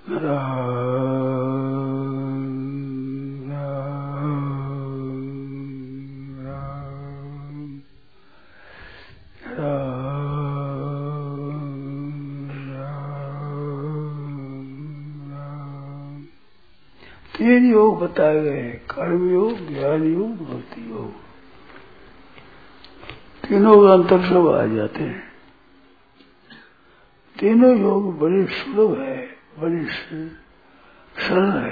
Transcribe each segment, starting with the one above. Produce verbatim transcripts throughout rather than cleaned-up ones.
तीन योग बताए गए हैं, कर्म योग, ज्ञान योग, भक्ति योग। तीनों का अंतर सब आ जाते हैं। तीनों योग बड़े सुलभ है, बड़ी सरल है।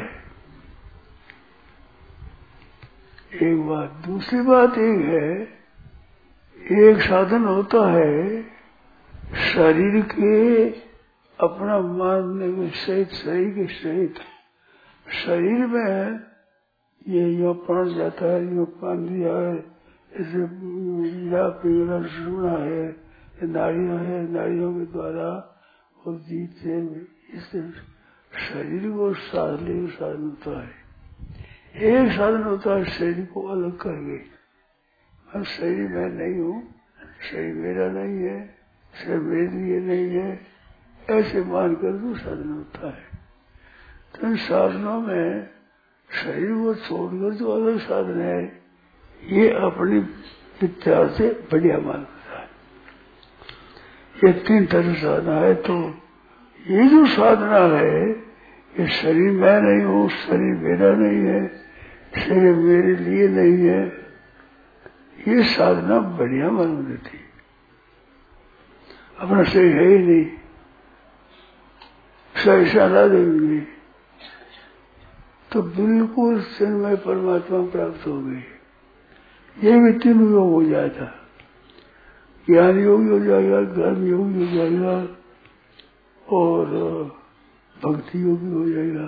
एक बात, दूसरी बात एक है, एक साधन होता है शरीर के अपना मानने के सहित, शरीर के सहित। शरीर में ये यो प्राण जाता है, यो प्राण दिया है, इसे या पीड़ा सुना है, ये नाड़ियां है, नाड़ियों के द्वारा और जीत से इससे शरीर को साधने का साधन होता है। एक साधन होता है शरीर को अलग करके, मैं शरीर में नहीं हूँ, शरीर मेरा नहीं है, शरीर मेरे लिए नहीं है, ऐसे मानकर जो साधन होता है। तो इन साधनों में शरीर को छोड़कर जो अलग साधन है, ये अपनी विचार से बढ़िया मानता है। ये तीन तरह साधना है। तो ये जो साधना है, ये शरीर मैं नहीं हूँ, शरीर मेरा नहीं है, शरीर मेरे लिए नहीं है, ये साधना बढ़िया मालूम देती। अपना शरीर है ही नहीं, सही साधा देंगे तो बिल्कुल चिन्मय परमात्मा प्राप्त हो गई। ये भी तीन योग हो जाता, ज्ञान योग हो जाएगा, कर्म योग हो जाएगा और भक्ति योग हो जाएगा।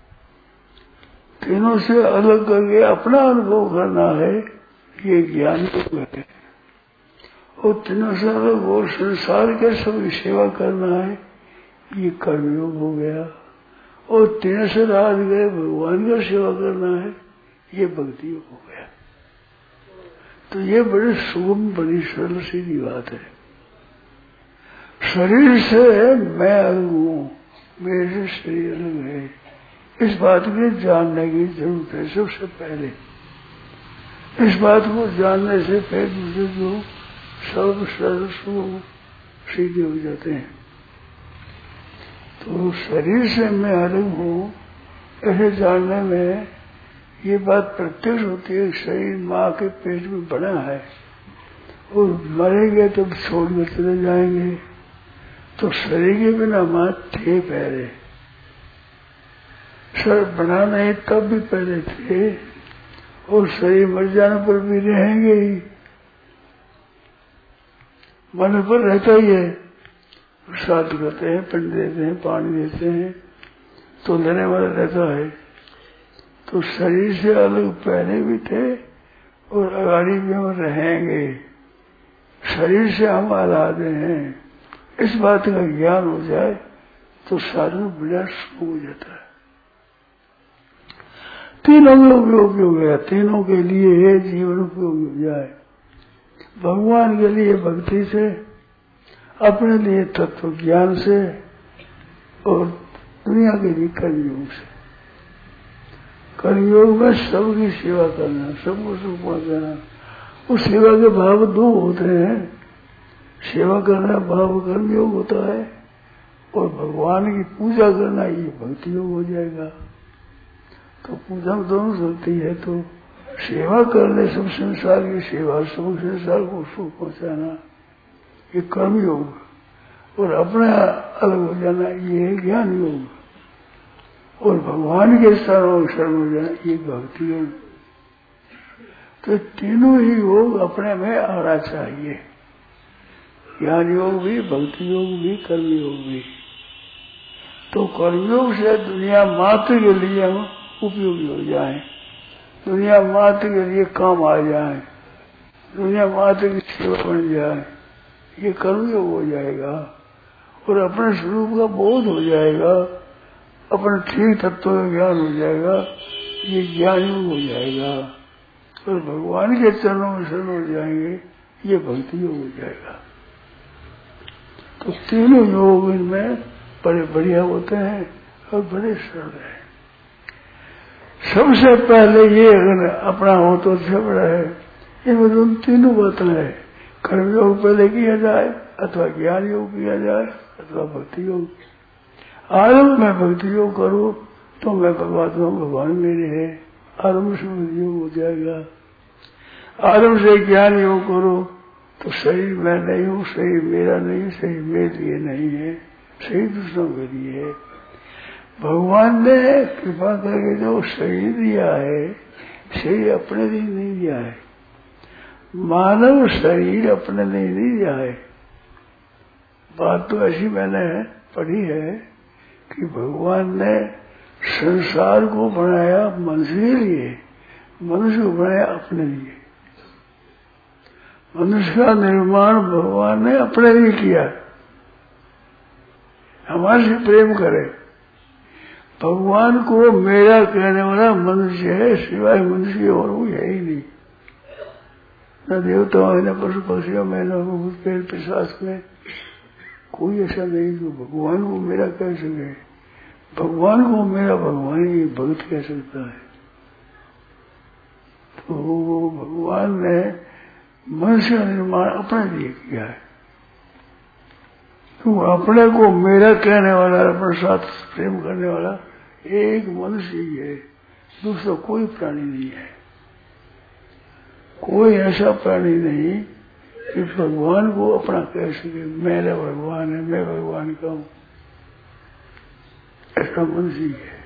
तीनों से अलग करके अपना अनुभव करना है, ये ज्ञान योग है। और तीनों से अलग वो संसार के सबकी सेवा करना है, ये कर्म योग हो गया। और तीन से रात गए भगवान का सेवा करना है, ये भक्ति योग हो गया। तो ये बड़ी सुगम, बड़ी सरल सीधी बात है। शरीर से मैं अलग हूँ, मेरे से शरीर अलग है, इस बात को जानने की जरूरत है सबसे पहले। इस बात को जानने से फिर दूसरे जो सर्व सरल सुगम सीधे हो जाते हैं। तो शरीर से मैं अलग हूँ ऐसे जानने में ये बात प्रत्यक्ष होती है। शरीर माँ के पेट में बना है और मरेंगे तो छोड़ कर चले जाएंगे। तो शरीर के बिना माँ थे पहले, सर बना नहीं तब भी पहले थे, और शरीर मर जाने पर भी रहेंगे ही, मन पर रहता ही है। साथ करते हैं, पिंड देते हैं, पानी देते हैं, तो लेने वाला रहता है। तो शरीर से अलग पहले भी थे और अगाड़ी भी हम रहेंगे। शरीर से हम आजाद हैं, इस बात का ज्ञान हो जाए तो साधन बड़ा शुरू हो जाता है। तीनों में उपयोगी हो गया, तीनों के लिए जीवन उपयोगी हो जाए। भगवान के लिए भक्ति से, अपने लिए तत्व ज्ञान से, और दुनिया के लिए कर्मयोग से। कर्मयोग में सबकी सेवा करना, सबको सुख पहुंचाना। उस सेवा के भाव दो होते हैं, सेवा करना भाव कर्मयोग होता है, और भगवान की पूजा करना ये भक्ति योग हो जाएगा। तो पूजा दोनों चलती है। तो सेवा करने सब संसार की सेवा, सब संसार को सुख पहुंचाना, ये कर्म योग, और अपना अलग हो जाना ये है ज्ञान योग, और भगवान के शरण शरण हो जाना ये भक्ति योग। तो तीनों ही योग अपने में आना चाहिए, ज्ञान योग भी, भक्ति योग भी, कर्म योग भी। तो कर्मयोग से दुनिया मात्र के लिए हम उपयोगी हो जाएं, दुनिया मात्र के लिए काम आ जाए, दुनिया मात्र की सेवा बन जाए, ये कर्मयोग हो जाएगा। और अपने स्वरूप का बोध हो जाएगा, अपने ठीक तत्व का ज्ञान हो जाएगा, ये ज्ञान योग हो जाएगा। और भगवान के चरणों में शरण हो जाएंगे, ये भक्ति योग हो जाएगा। तो तीनों योग इनमें बड़े बढ़िया होते हैं, और बड़े सरल है। सबसे पहले ये अगर अपना हो तो अच्छा बड़ा है। इनमें तो तीनों बातें है। कर्म योग पहले किया जाए, अथवा ज्ञान योग किया जाए, अथवा भक्ति योग। आरंभ में भक्ति योग करो तो मैं परमात्मा भगवान मेरे है, आरंभ से भक्ति योग हो जाएगा। आरंभ से ज्ञान योग करो तो शरीर मैं नहीं हूँ, शरीर मेरा नहीं, शरीर मेरे लिए नहीं है, शरीर दूसरों के लिए है। भगवान ने कृपा करके जो शरीर दिया है, शरीर अपने लिए नहीं दिया है। मानव शरीर अपने लिए नहीं दिया है। बात तो ऐसी मैंने पढ़ी है कि भगवान ने संसार को बनाया मनुष्य के लिए, मनुष्य को बनाया अपने लिए। मनुष्य का निर्माण भगवान ने अपने लिए किया। हमारे से प्रेम करे। भगवान को मेरा कहने वाला मनुष्य है, सिवाय मनुष्य और कोई है ही नहीं। न देवताओं में, न पशु पक्षियों में, न भूत प्रेत पिशाच में कोई ऐसा नहीं जो भगवान को मेरा कह सके। भगवान को मेरा भगवान ही भक्त कह सकता है। तो भगवान ने मनुष्य का निर्माण अपने लिए किया है। तो अपने को मेरा कहने वाला, अपने साथ प्रेम करने वाला एक मनुष्य ही है, दूसरा कोई प्राणी नहीं है। कोई ऐसा प्राणी नहीं कि भगवान को अपना कह सके, मेरा भगवान है, मैं भगवान का हूं। ऐसा मनुष्य ही है।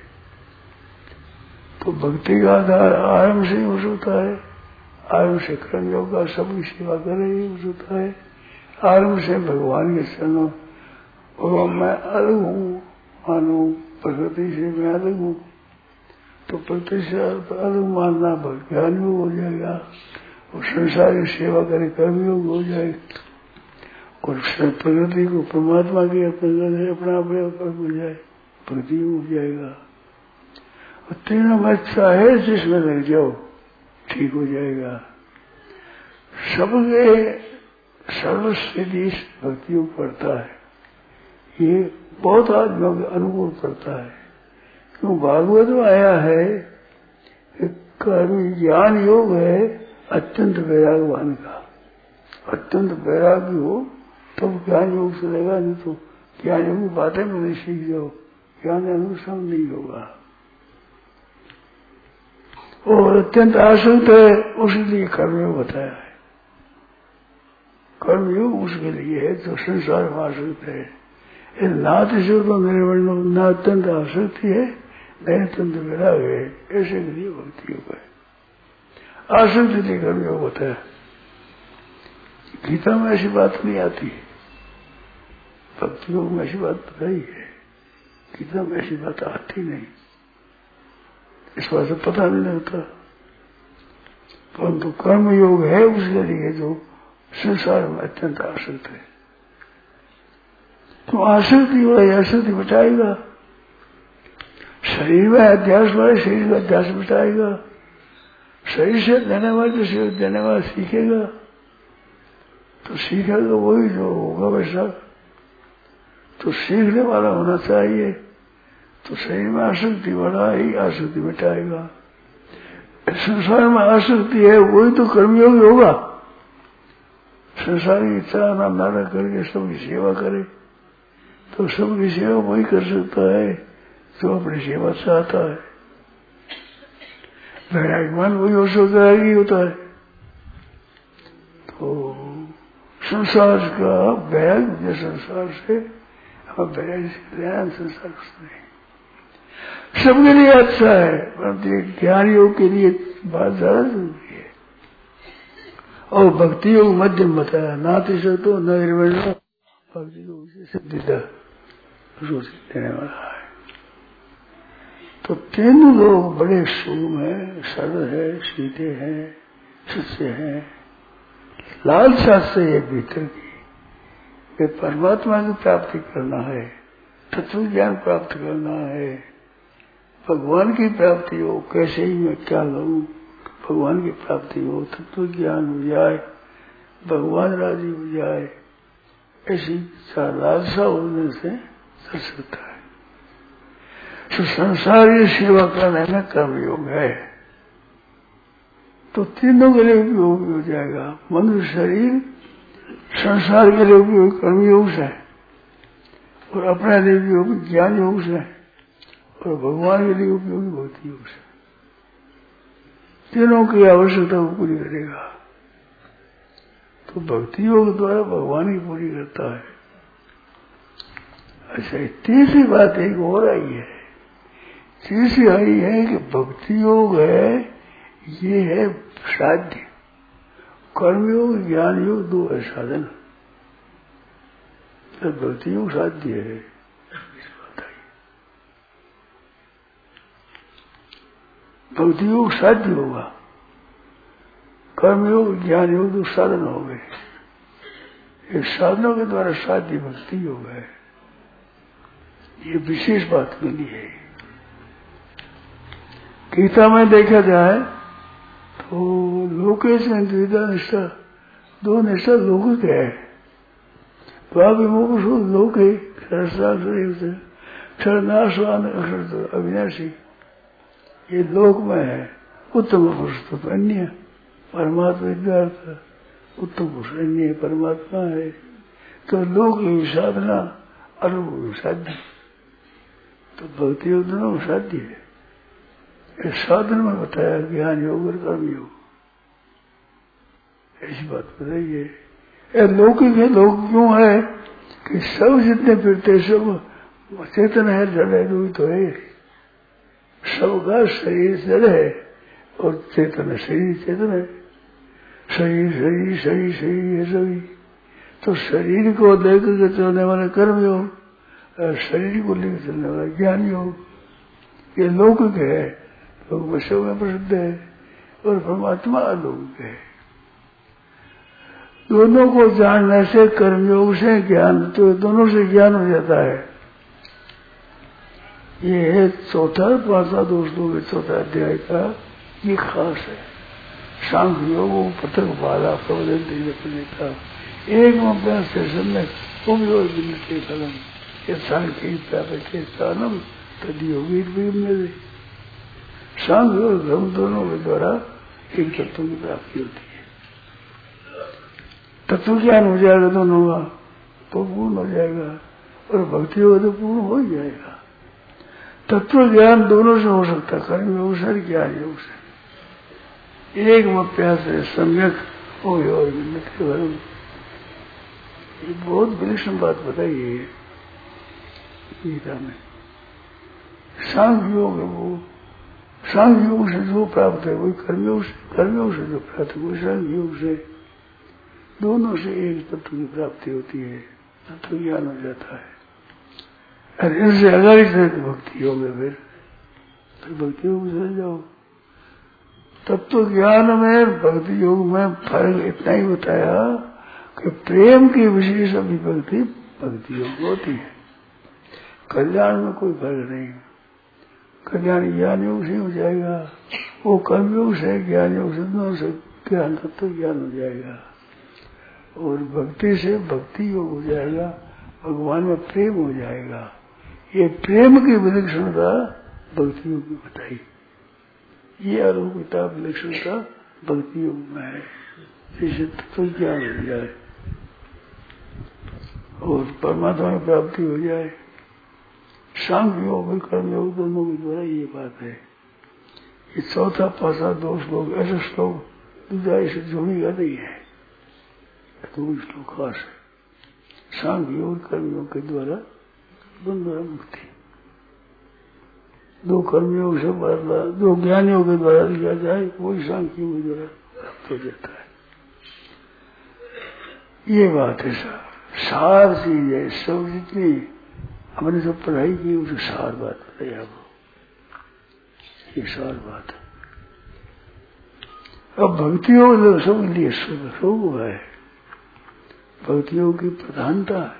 तो भक्ति का आधार आरंभ से ही हो सकता है। आरंभ से कर्म योग का सबकी सेवा करे ही हो सकता है। आरंभ से भगवान के चरणों, भगवान मैं अलग हूँ, मानो प्रकृति से मैं अलग हूँ, तो प्रकृति से अलग मानना ज्ञान योग हो जाएगा। और संसार की सेवा करे कर्म योग हो जाएगा। और प्रकृति को परमात्मा की अपने अपना अपने हो जाए, प्रकृति हो जाएगा। और तीनों में चाहे जिसमें लग जाओ ठीक हो जाएगा। सबके सर्वस्थिति भक्ति योग पड़ता है। ये बहुत आदमियों के अनुकूल पड़ता है। क्यों भागवत में आया है कि कर्म ज्ञान योग है अत्यंत वैरागवान का। अत्यंत वैराग्य हो तो ज्ञान योग चलेगा, नहीं तो ज्ञान योग की बातें में नहीं सीख जाओ, ज्ञान अनुसरण नहीं होगा। और अत्यंत आसक्त है, उसके लिए कर्मयोग बताया है। कर्मयोग उसके लिए है जो संसार में आसक्त है। नाथ से तो निर्वर्ण न अत्यंत आसक्ति है, न अत्यंत विराग है, ऐसे के लिए भक्ति योग है। आसक्ति लिए कर्मयोग होता है। गीता में ऐसी बात नहीं आती, भक्ति योग में ऐसी बात बताई है। गीता में ऐसी बात आती नहीं, इस बात से पता नहीं लगता। परंतु कर्म योग है उसके लिए जो संसार में अत्यंत आसक्त है। तो आसक्ति वाला आसक्ति बचाएगा। शरीर में अध्यास वाले शरीर का अध्यास बचाएगा। शरीर से देने वाले तो शरीर देने वाला सीखेगा, तो सीखेगा वही जो होगा वैसा। तो सीखने वाला होना चाहिए। तो शरीर में आसक्ति वाला ही आसक्ति मिटाएगा। संसार में आसक्ति है वही तो कर्मयोग होगा। संसार की इच्छा ना नारा करके सबकी सेवा करे, तो सबकी सेवा वही कर सकता है जो अपनी सेवा चाहता है। वैराग्यवान वही हो सकता है कि होता है। तो संसार का वैराग्य संसार से हमें वैराग्य से लेना, संसार से नहीं। सबके लिए अच्छा है, परंतु ज्ञान योग के लिए बात ज्यादा जरूरी है। और भक्ति योग मध्यम बताया, नाति से तो निर्वर्ण भक्ति योग से सिद्धिदा देने वाला है। तो तीन लोग बड़े सूम है, सरल है, सीधे हैं, सच्चे हैं। लालसा से ये भीतर की परमात्मा की प्राप्ति करना है, तत्व ज्ञान प्राप्त करना है, भगवान की प्राप्ति हो। कैसे ही मैं क्या लूं, भगवान की प्राप्ति हो, तत्व ज्ञान हो जाए, भगवान राजी हो जाए, ऐसी लालसा होने से चल सकता है। तो संसारीय सेवा करने में कर्मयोग है, तो तीनों के लिए उपयोगी हो जाएगा। मनुष्य शरीर संसार के लिए उपयोगी कर्मयोग से, और अपने लिए उपयोगी ज्ञान योग से, और भगवान के लिए उपयोगी भक्ति योग से। तीनों की आवश्यकता को पूरी करेगा। तो भक्ति योग द्वारा भगवान की पूरी करता है। अच्छा, तीसरी बात एक और आई है। तीसरी आई है कि भक्ति योग है, ये है साध्य। कर्मयोग ज्ञान योग दो है साधन, तो भक्ति योग साध्य है। भक्ति योग साध्य होगा, कर्मयोग ज्ञान योग दो साधन हो गए। इस साधनों के द्वारा साध्य भक्ति योग है। ये विशेष बात मिली है। गीता में देखा जाए तो लोकेश द्विधा निष्ठा, दो निष्ठा लौकिक है। विमुख लोके क्षरनाशवान अविनाशी, ये लोक में है। उत्तम पुरुष तो अन्य परमात्मा विद्यार्थ, उत्तम पुरुष अन्य परमात्मा है। तो लोक की साधना अनुभव साध्य, तो भक्ति योग दोनों साध्य है। इस साधन में बताया ज्ञान योग और कर्म योग, ऐसी बात बताई है। ये लौकिक है। लोक क्यों है कि सब जितने फिरते सब चेतन है, जड़ है, रूही तो है। सबका शरीर जड़ है और चेतन है, शरीर चेतन है। शरीर शरीर शरीर शरीर है सभी। तो शरीर को लेकर के चलने वाला कर्म योग, शरीर को लेकर चलने वाला ज्ञान योग, ये लौकिक है। लोक विश्व में प्रसिद्ध है और परमात्मा अलौकिक है। दोनों को जानने से कर्मयोग से ज्ञान, तो दोनों से ज्ञान हो जाता है। ये है चौथा पांचवा दोस्तों के चौथा अध्याय का ये खास है। सांख्य योग पृथक बाला प्रबंधन का एक अभ्यास से में उपयोग के फलम ये सांख्य प्राप्त के कारणम तदयोगी मेरे। सांख्य और धर्म दोनों के द्वारा एक तत्व की प्राप्ति होती है। तत्व ज्ञान हो जाएगा दोनों का तो पूर्ण हो जाएगा, और भक्ति होगा तो पूर्ण हो ही जाएगा। तत्व ज्ञान दोनों से हो सकता है, कर्म योग से ज्ञान योग से। एक अभ्यास है सम्यक हो और भरम। ये बहुत विलक्षण बात बताई है गीता में। सांख्य योग है वो, सांख्य योग से जो प्राप्त है वही कर्मयोग से, कर्मयोग से जो प्राप्त है वही सांख्य योग से। दोनों से एक तत्व की प्राप्ति होती है, तत्व ज्ञान हो जाता है। और इनसे अगर इस भक्ति योग है, फिर फिर भक्ति योग में चले जाओ। तत्व ज्ञान में भक्ति योग में फर्क इतना ही बताया कि प्रेम की विशेष अभिव्यक्ति भक्ति योग होती है। कल्याण में कोई फर्क नहीं। कल्याण ज्ञान योग से हो जाएगा, वो कर्म योग से ज्ञान योग से दोनों से ज्ञान तत्व ज्ञान हो जाएगा। और भक्ति से भक्ति योग हो जाएगा, भगवान में प्रेम हो जाएगा। ये प्रेम की विलक्षणता भक्ति योग में बताई। ये आरोग्यता विलक्षणता भक्ति योग में है, जिससे तत्व ज्ञान हो जाए और परमात्मा की प्राप्ति हो जाए। सांख्य योग और कर्म योग दोनों के द्वारा ये बात है। ये चौथा पांचवा दो श्लोक ऐसे श्लोक दूसरा इसे जोड़ेगा नहीं है, तो श्लोक खास है। सांख्य योग और कर्म योग के द्वारा दोनों द्वारा मुक्ति। दो कर्मयोग से बदला, दो ज्ञान योग के द्वारा दिया जाए वही सांख्य योग के द्वारा प्राप्त हो जाता है। ये बात है सर, सार चीज है। सब जितनी हमने सब पढ़ाई की उसे सार बात बताई आपको, ये सार बात है। अब भक्ति योग सब लिए सब है, भक्ति योग की प्रधानता है।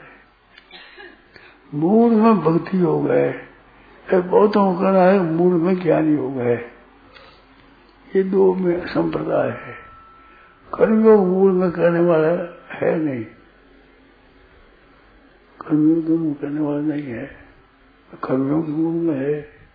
मूल में भक्ति योग है, बहुतों का कहना है मूल में ज्ञान योग है। ये दो में संप्रदाय है। कर्मयोग मूल में करने वाला है नहीं, कर्मयोग दोनों करने वाला नहीं है। कर्मयोग मूल में है,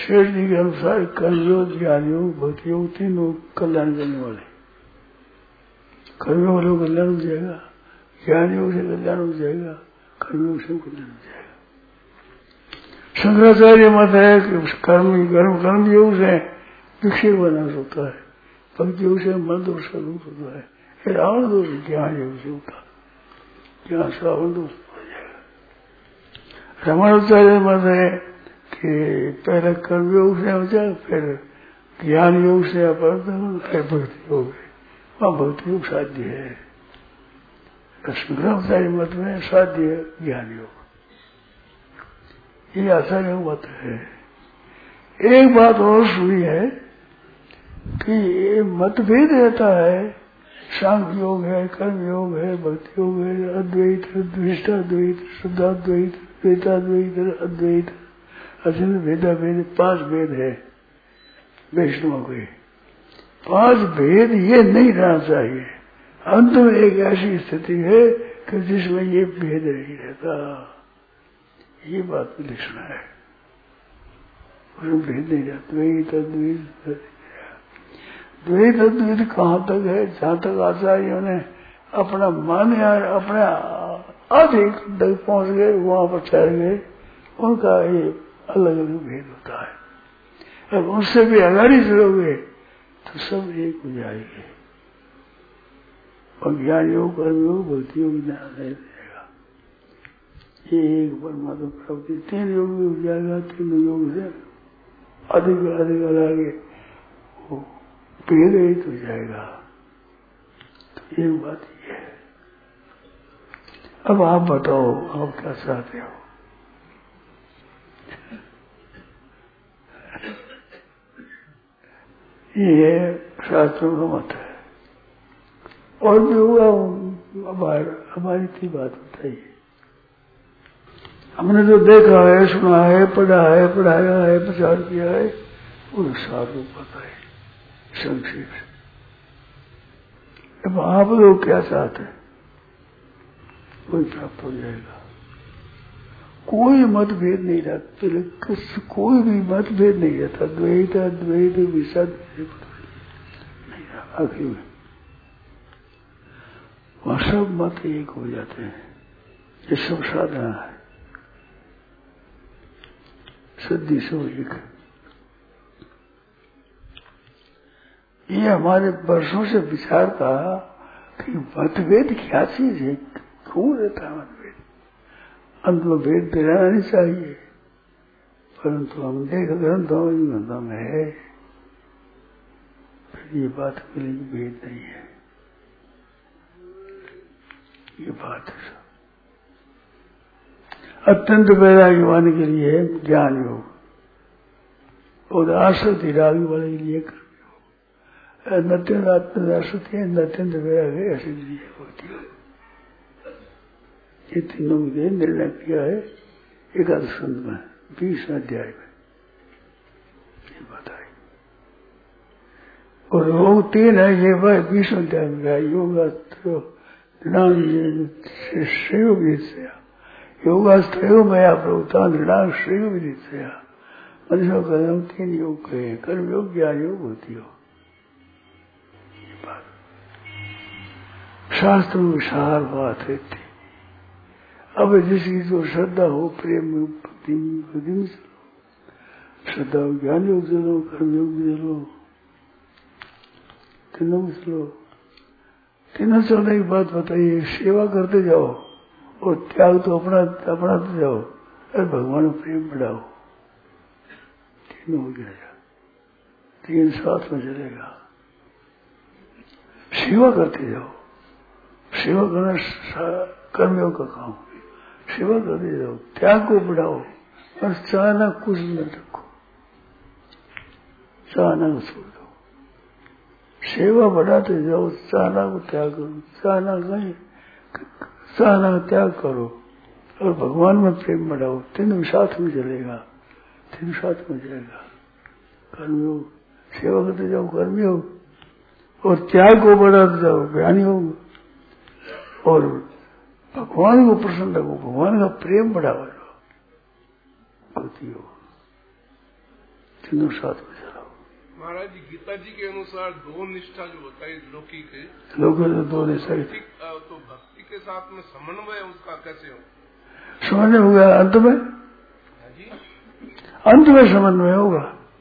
शेष जी के अनुसार कर्मयोग, ज्ञान योग, भक्ति योग तीनों कल्याण करने वाले। कर्मयोग वालों का कल्याण हो जाएगा, ज्ञान योग से कल्याण हो जाएगा, कर्मयोग से कल्याण हो जाएगा। शंकराचार्य मत है कि कर्म कर्म कर्म योग से विक्षेप बनास होता है, भक्ति योग से मन दोष का रूप होता है, रावण दोष ज्ञान योग से होता है, ज्ञान से रावण दोष हो जाएगा। रामाचार्य मत है कि पहले कर्म योग से हो जाए, फिर ज्ञान योग से अपन फिर भक्ति योग है, वहां भक्ति योग साध्य है। शंकराचार्य मत में साध्य है ज्ञान योग, ये आचार्य मत है। एक बात और सुनी है कि मतभेद रहता है, सांख्य योग है, कर्म योग है, भक्ति योग है, अद्वैत, द्विष्टाद्वैत, शुद्धाद्वैत, द्वैताद्वैत, अद्वैत, अचिंत भेदा भेद, पांच भेद है वैष्णव के। पांच भेद ये नहीं रहना चाहिए। अंत में एक ऐसी स्थिति है कि जिसमें ये भेद नहीं रहता, ये बात भी लिखना है। उसमें भेद नहीं रहता, द्वैत अद्वैत, द्वैत अद्वैत कहाँ तक है? जहां तक आचार्यों ने अपना मन या अपने अधिक तक पहुंच गए, वहां पर ठहर गए, उनका ये अलग अलग भेद होता है। अब उनसे भी अगर ही चलोगे तो सब एक हो जाएंगे, और ज्ञान योग, कर्म योग, भक्ति योग नहीं रहेगा। ये एक परमात्मा प्राप्ति तीन योग भी हो जाएगा, तीन योग से अधिक अधिक आगे वो भेद रहित हो जाएगा। तो ये बात ये है। अब आप बताओ, आप क्या चाहते हो? ये शास्त्रों का मत है, और भी हुआ हमारी थी बात बताइए। हमने जो देखा है, सुना है, पढ़ा है, पढ़ाया है, प्रचार किया है, वो साफ पता है संक्षेप से। अब आप लोग क्या चाहते हैं? कोई प्राप्त हो जाएगा। कोई मतभेद नहीं रहता, किस कोई भी मतभेद नहीं रहता, द्वैत अद्वैत विसद नहीं रहता। आखिर में वहां सब मत एक हो जाते हैं। ये सब साधना है, सिद्धि सो एक। ये हमारे वर्षों से विचार था कि मतभेद क्या चीज है, क्यों रहता है मतभेद? अंत में भेद तो रहना नहीं चाहिए, परंतु हम देख ग्रंथों ग्रंथों में है, फिर ये बात मिली भेद नहीं है। ये बात है अत्यंत वैराग्य वाले के लिए ज्ञान योग, और आसक्ति रागी वाले के लिए कर्म योग। नत्यंत आत्मदासक्ति है, नत्यंत वैराग्य ऐसे लिए होती है। ये तीनों के निर्णय किया है एकादश स्कंध में, बीसवें अध्याय में ये बताई। और योग तीन है, ये भाई बीसवें अध्याय में है। योग श्रेय विदित योगास्त्रयो में आप प्रभुता श्रेय विदित मनुष्य कर्म तीन योग कहे, कर्म योग, ज्ञान योग, भक्ति योग। शास्त्र में विशाल बात है। अब जिसकी जो श्रद्धा हो, प्रेम भक्ति भक्ति में चलो, श्रद्धा हो ज्ञान योग चलो, कर्म योग में चलो, तीनों में चलो। तीनों चलने की बात बताइए। सेवा करते जाओ और त्याग तो अपना अपनाते जाओ, और भगवान में प्रेम बढ़ाओ, तीनों हो जाएगा। तीन साथ में चलेगा। सेवा करते जाओ, सेवा करना कर्मयोग का काम, सेवा करते जाओ, त्याग को बढ़ाओ, और चाहना कुछ न रखो, चाहना को छोड़ दो। सेवा बढ़ाते जाओ, चाहना को त्याग करो, चाहना कहीं चाहना त्याग करो, और भगवान में प्रेम बढ़ाओ। तीनों साथ में चलेगा, तीनों साथ में जाएगा। कर्मयोग, सेवा करते जाओ कर्मयोग, और त्याग को बढ़ाते जाओ ज्ञान योग, और भगवान को प्रसन्न रखो, भगवान का प्रेम बढ़ावा जाओ भक्ति योग। तीनों साथ में चलाओ। महाराज जी गीता जी के अनुसार दो निष्ठा जो होता है लौकिक है, लोगों ने दो निष्ठा तो भक्ति के साथ में समन्वय उसका कैसे हो? समन्वय होगा अंत में, जी अंत में समन्वय होगा।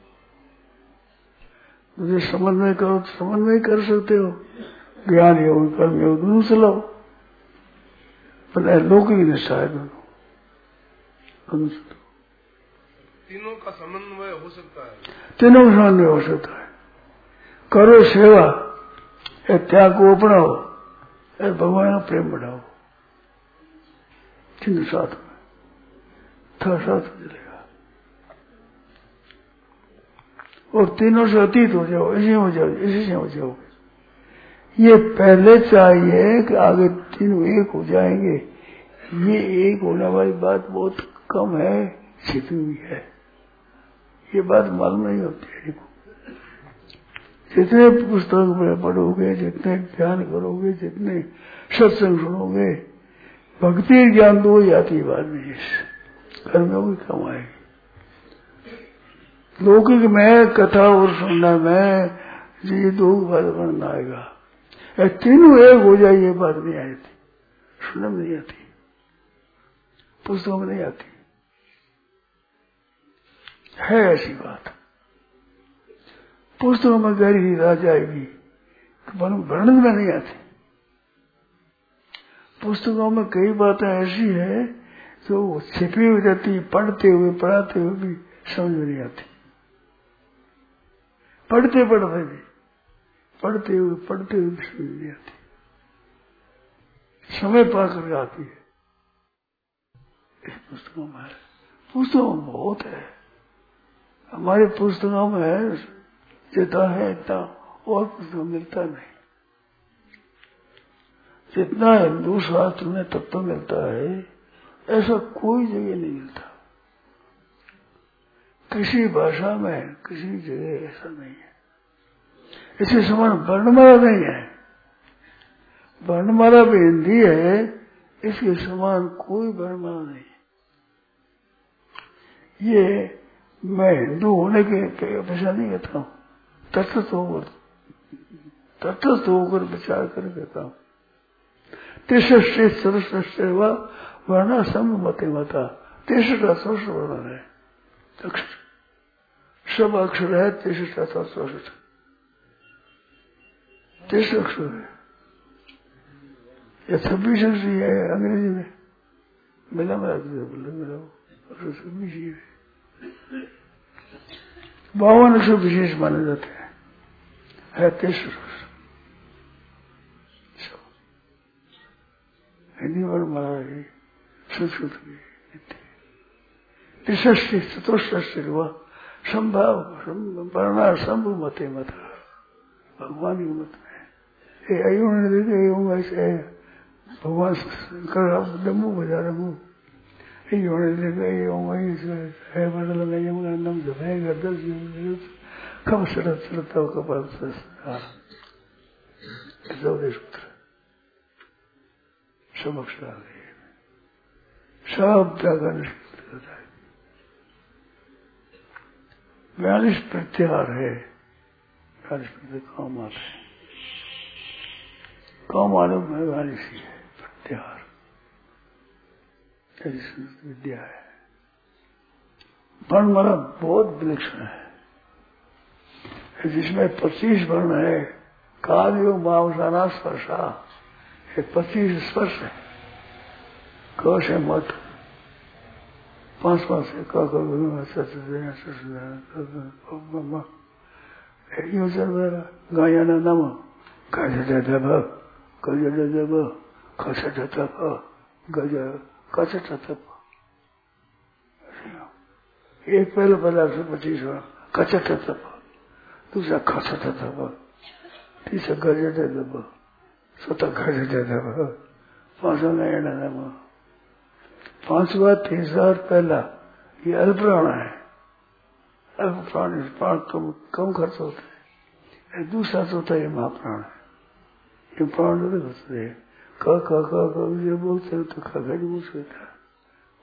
मुझे समन्वय करो तो समन्वय कर सकते हो, ज्ञान योग कर्म योग दोनों चलाओ, पर लौकिक निष्ठा है दोनों, तीनों का समन्वय हो सकता है, तीनों का समन्वय हो सकता है। करो सेवा, त्याग को अपनाओ, भगवान का प्रेम बढ़ाओ, तीनों साथ में था साथ चलेगा। और तीनों से अतीत हो जाओ, इसी हो जाओ, इसी से हो जाओ। ये पहले चाहिए कि आगे तीनों एक हो जाएंगे। ये एक होने वाली बात बहुत कम है, छिपी हुई है। ये बात मालूम नहीं होती है। जितने पुस्तक में पढ़ोगे, जितने ध्यान करोगे, जितने सत्संग सुनोगे, भक्ति ज्ञान दो ही आती बात नहीं, कर्मों की कम आएगी। लौकिक में कथा और सुनना में ये दो बात बनना आएगा। तीनों एक हो जाए ये बात नहीं आती, सुनने में नहीं आती, पुस्तकों में नहीं आती है ऐसी बात। पुस्तकों में गहरी रह जाएगी, वर्णन में नहीं आती। पुस्तकों में कई बातें ऐसी है जो छिपी हुई रहती, पढ़ते हुए पढ़ाते हुए भी समझ में नहीं आती, पढ़ते पढ़ते भी पढ़ते हुए पढ़ते हुए भी समझ नहीं आती, समय पा कर आती है। इस पुस्तकों में पुस्तकों में बहुत है, हमारे पुस्तकों में जितना है इतना और पुस्तकों मिलता नहीं। जितना हिंदू शास्त्र में तत्व मिलता है ऐसा कोई जगह नहीं मिलता, किसी भाषा में किसी जगह ऐसा नहीं है। इसे समान वर्णमाला नहीं है, वर्णमाला भी हिंदी है, इसके समान कोई वर्णमाला नहीं। ये मैं हिंदू होने के अपेक्षा नहीं कहता हूँ, तटस्थ होकर तटस्थ होकर विचार कर कहता हूँ। तिसरे सरस्वती वर्णा सम मते मता, तीसरा सरस वर्ण है, अक्षर सब अक्षर है, तीसरा सरस्वती तीसरा अक्षर है। या छब्बीस अक्षर है अंग्रेजी में, मिला मिला मिला छब्बीस ही है। बावन अक्षर विशेष माने जाते हैं, है तीसरा हिंदी वर्णमाला है, संस्कृत की षष्ठी चतुष्ठी हुआ संभाव वर्णा शंभु मते मत, भगवान के मत में अयुण ऐसे भगवान शंकर डमू बजा रमू है मंडल में यमुनानंदम जमेगा दस कब शरद शरद कपाल सूत्र सब अक्षर आ गए, सब व्याकरण होता है। बयालीस प्रत्याहार है, बयालीस प्रत्याहार काम आते हैं, काम आने में बयालीस ही है प्रत्याहार, ऐसी संस्कृत विद्या है। वर्णमाला बहुत विलक्षण है, जिसमें पच्चीस वर्ण है। काल योग मावसाना स्पर्शा, पच्चीस स्पर्श है, क से मत पांच पांच है, क गायना नम खज दब गज दब खस तप गज कच तप। एक पहले पहला से पच्चीस कच तप, दूसरा खस तप, तीसरा गज दब, स्वतः खज दब, पांचवा गायना नम, पांचवा तीसरा और पहला ये अल्प प्राण है, अल्प प्राण प्राण कम कम खर्च होते हैं। दूसरा चौथा ये महाप्राण है, ये प्राण होते हैं क क क ये बोलते हैं तो खगज बोल सकता है,